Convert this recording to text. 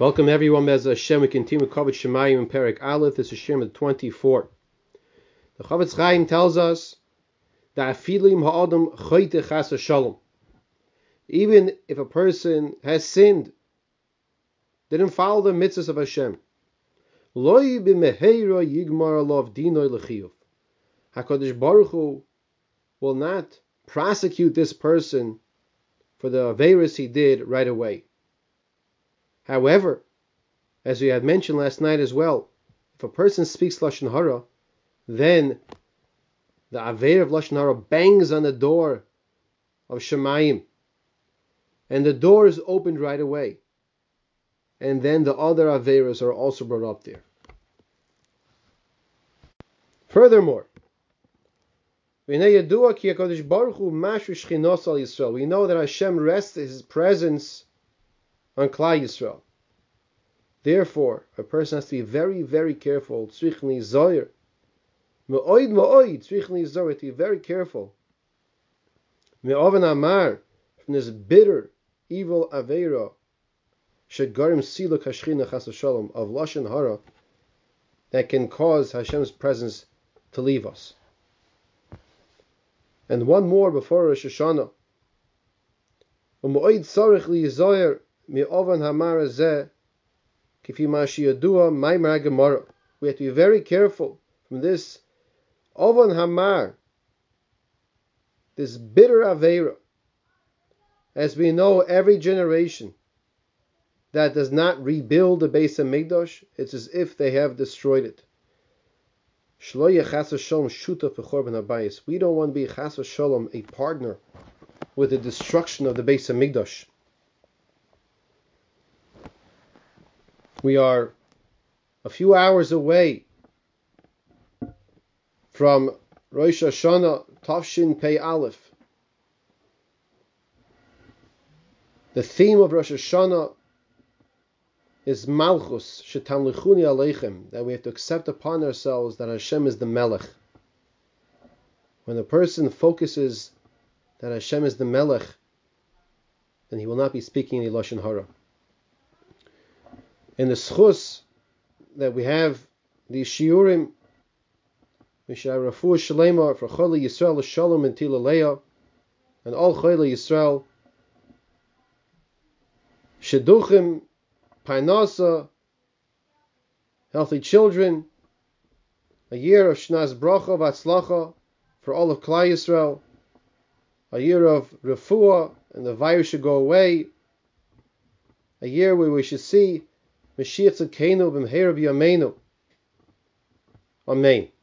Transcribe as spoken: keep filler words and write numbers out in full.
Welcome everyone, Bez Hashem. We continue with Kavod Shemayim in Perek Aleph. This is Shem twenty-four. The Chofetz Chaim tells us that Afilim ha'adam choyte chas shalom. Even if a person has sinned, didn't follow the mitzvahs of Hashem, Loi b'meheira yigmar alav dinoi l'chiyuv. HaKadosh Baruch Hu will not prosecute this person for the aveirus he did right away. However, as we had mentioned last night as well, if a person speaks Lashon Hara, then the Aveir of Lashon Hara bangs on the door of Shemayim, and the door is opened right away. And then the other Aveiros are also brought up there. Furthermore, we know that Hashem rests His presence on Klal Yisrael. Therefore, a person has to be very, very careful. Tzrichni zoyer, me'oid me'oid. Tzrichni zoyer, to be very careful. Me'oven amar, from this bitter, evil aveira, shegarim siluk hashchina chas v'shalom, of lashon hara, that can cause Hashem's presence to leave us. And one more before Rosh Hashanah. Me'oid tzarich li zoyer. We have to be very careful from this Ovan Hamar, this bitter Aveira. As we know, every generation that does not rebuild the Beis HaMikdash, it's as if they have destroyed it. We don't want to be Chas v'Shalom, a partner with the destruction of the Beis HaMikdash. We are a few hours away from Rosh Hashanah Tafshin Pei Aleph. The theme of Rosh Hashanah is Malchus Shetamlichuni Aleichem, that we have to accept upon ourselves that Hashem is the Melech. When a person focuses that Hashem is the Melech, then he will not be speaking in Lashon Hara. In the schus that we have the shiurim, we shall refuah shalema for Chol Yisrael Shalom and Tilalea, and all Chol Yisrael sheduchim, painasa, healthy children, a year of shnas bracha v'atzlacha for all of Klal Yisrael, a year of refuah and the virus should go away, a year where we should see Mashiach Tzidkeinu b'mheira b'yameinu. Amen.